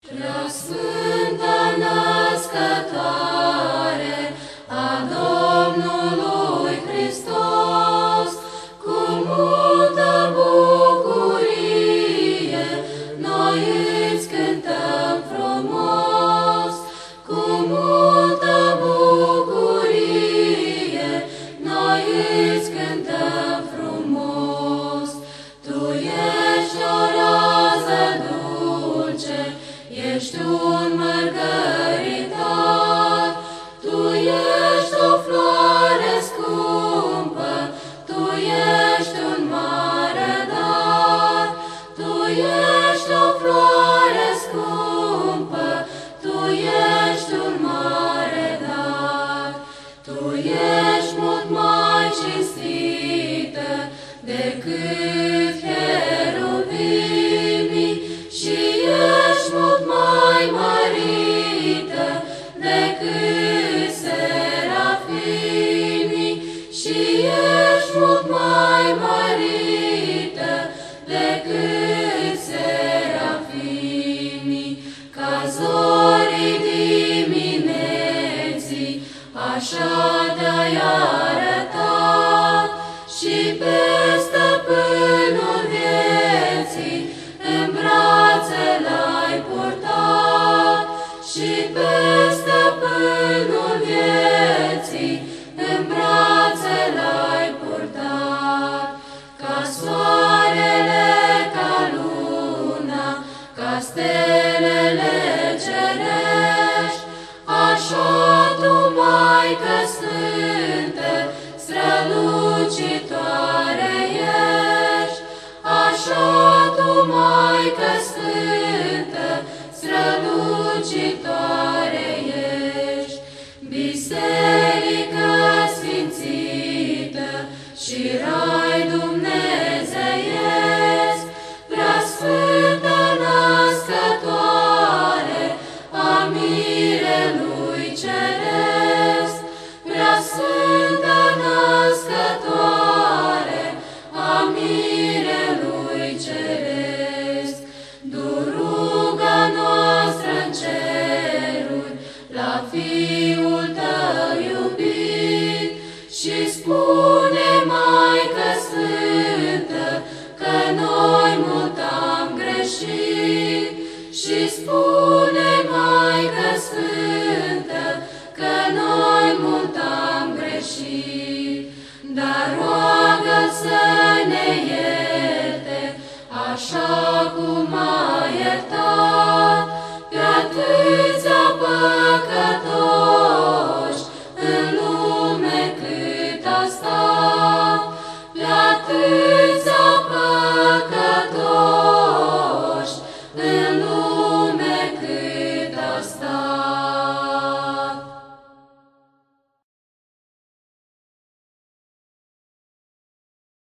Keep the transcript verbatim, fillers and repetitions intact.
Preasfântă Născătoare a Domnului Hristos, cu multă bucurie noi îți cântăm frumos, cu multă bucurie noi îți cântăm frumos. Tu ești o rază dulce, ești un mărgăritar, tu ești o floare scumpă, tu ești un mare dar, tu ești o floare scumpă, tu ești un mare dar. Tu ești mult mai cinstită decât cherubimii și ești mult mai mărită decât serafimii și ești mult mai mărită decât serafimii. Ca zorii dimineții așa te-ai arătat și pe stăpânul vieții în brațe l-ai purtat și pe stăpânul vieții în brațe l-ai purtat. Ca soarele, ca luna, ca stelele cerești, așa tu, Maică Sfântă, strălucitoare ești, așa tu, Maică Sfântă, strălucitoare ești. Biserică sfințită și rai dumnezeiesc, Preasfântă Născătoare a Mirelui Ceresc, Preasfântă Născătoare a Mirelui Ceresc. Du-ruga noastră în ceruri la Fiul tău iubit și spune, Maică Sfântă, că noi mult am greșit și spune, Maică Sfântă, că noi mult am greșit. Dar roagă să ne ierte, așa cum a iertat pe atâția păcătoși în lume cât a stat, pe atâția